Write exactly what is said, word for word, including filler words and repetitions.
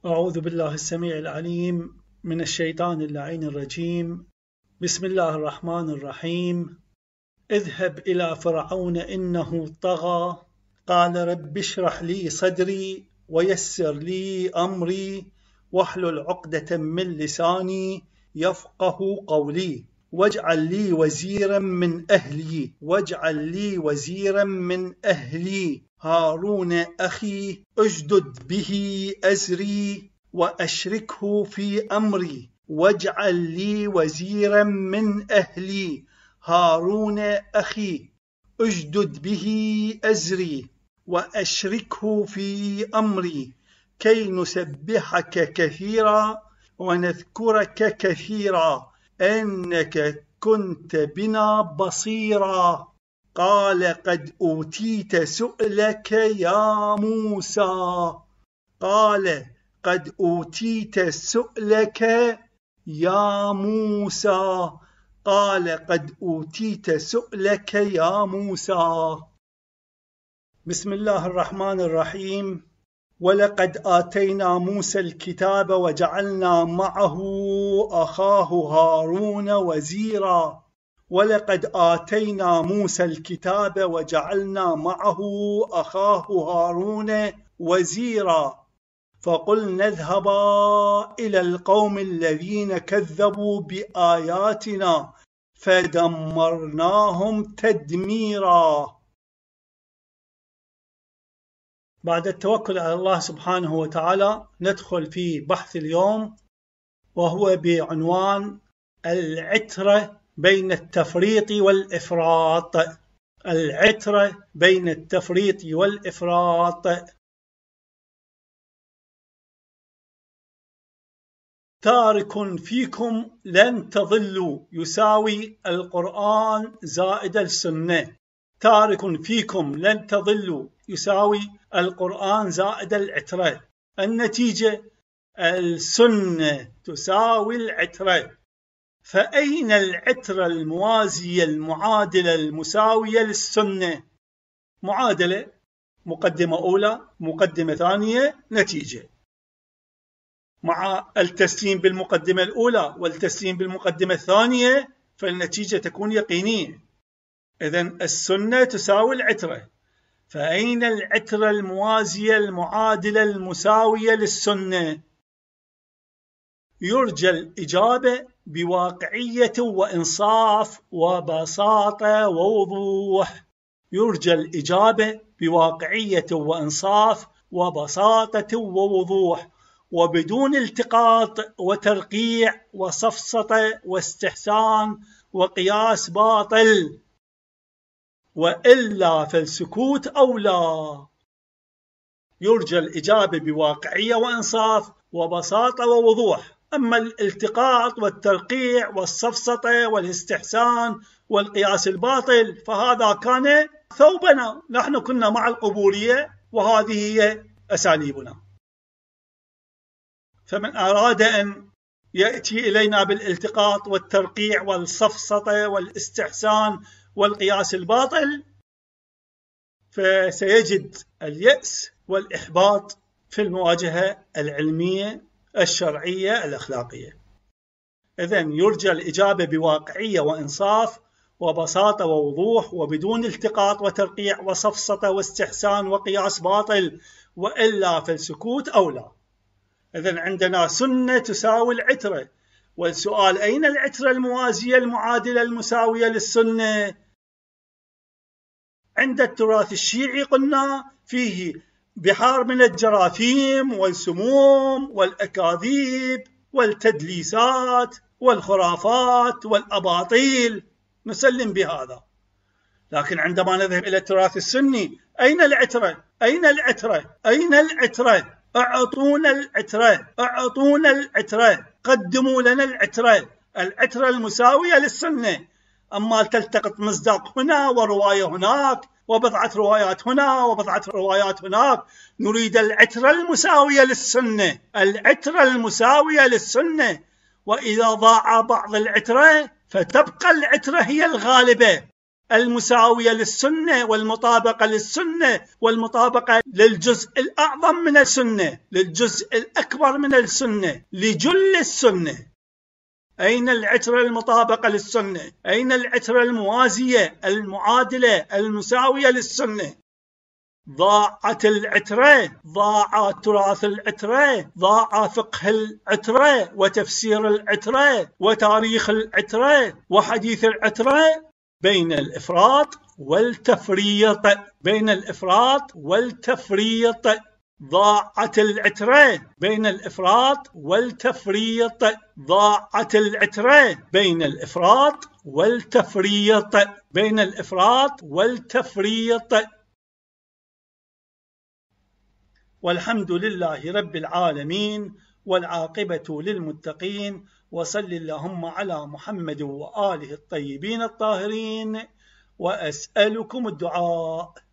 أعوذ بالله السميع العليم من الشيطان اللعين الرجيم. بسم الله الرحمن الرحيم. اذهب إلى فرعون إنه طغى قال رب اشرح لي صدري ويسر لي أمري واحلل عقدة من لساني يفقه قولي واجعل لي وزيرا من أهلي واجعل لي وزيرا من أهلي هارون أخي أشدد به أزري وأشركه في أمري واجعل لي وزيرا من أهلي هارون أخي أشدد به أزري وأشركه في أمري كي نسبحك كثيرا ونذكرك كثيرا إنك كنت بنا بصيرا. قال قد أوتيت سؤلك يا موسى قال قد أوتيت سؤلك يا موسى قال قد أوتيت سؤلك يا موسى. بسم الله الرحمن الرحيم. ولقد آتينا موسى الكتاب وجعلنا معه أخاه هارون وزيرا ولقد آتينا موسى الكتاب وجعلنا معه أخاه هارون وزيرا فقلنا اذهبا إلى القوم الذين كذبوا بآياتنا فدمرناهم تدميرا. بعد التوكل على الله سبحانه وتعالى ندخل في بحث اليوم، وهو بعنوان العترة بين التفريط والإفراط. العترة بين التفريط والإفراط. تارك فيكم لن تضلوا يساوي القرآن زائد السنة. تارك فيكم لن تضلوا يساوي القرآن زائد العترة. النتيجة السنة تساوي العترة. فأين العترة الموازية المعادلة المساوية للسنة؟ معادلة، مقدمة أولى مقدمة ثانية نتيجة. مع التسليم بالمقدمة الأولى والتسليم بالمقدمة الثانية فالنتيجة تكون يقينية. إذن السنة تساوي العترة. فأين العترة الموازية المعادلة المساوية للسنة؟ يرجى الإجابة بواقعية وإنصاف وبساطة ووضوح. يرجى الإجابة بواقعية وإنصاف وبساطة ووضوح وبدون التقاط وترقيع وسفسطة واستحسان وقياس باطل، وإلا فالسكوت أولى. يرجى الإجابة بواقعية وإنصاف وبساطة ووضوح. أما الالتقاط والترقيع والسفسطة والاستحسان والقياس الباطل فهذا كان ثوبنا، نحن كنا مع القبورية وهذه هي أساليبنا. فمن أراد أن يأتي إلينا بالالتقاط والترقيع والسفسطة والاستحسان والقياس الباطل فسيجد اليأس والإحباط في المواجهة العلمية الشرعية الأخلاقية. إذن يرجى الإجابة بواقعية وإنصاف وبساطة ووضوح وبدون التقاط وترقيع وسفسطة واستحسان وقياس باطل، وإلا فالسكوت أولى. إذن عندنا سنة تساوي العترة. والسؤال أين العترة الموازية المعادلة المساوية للسنة؟ عند التراث الشيعي قلنا فيه بحار من الجراثيم والسموم والأكاذيب والتدليسات والخرافات والأباطيل، نسلم بهذا. لكن عندما نذهب إلى التراث السني أين العترة؟ أين العترة؟ أين العترة؟ أعطونا العترة، أعطونا العترة، قدموا لنا العترة، العترة المساوية للسنة. أما تلتقط مصداق هنا ورواية هناك وبضعة روايات هنا وبضعة روايات هناك، نريد العترة المساوية للسنة، العترة المساوية للسنة. وإذا ضاع بعض العترة فتبقى العترة هي الغالبة، المساوية للسنة والمطابقة للسنة والمطابقة للجزء الأعظم من السنة، للجزء الأكبر من السنة، لجل السنة. أين العترة المطابقة للسنة؟ أين العترة الموازية المعادلة المساوية للسنة؟ ضاعت العترة، ضاع تراث العترة، ضاع فقه العترة وتفسير العترة وتاريخ العترة وحديث العترة بين الإفراط والتفريط، بين الإفراط والتفريط. ضاعت العترة بين الإفراط والتفريط، ضاعت العترة بين الإفراط والتفريط، بين الإفراط والتفريط. والحمد لله رب العالمين، والعاقبة للمتقين، وصل اللهم على محمد وآله الطيبين الطاهرين، وأسألكم الدعاء.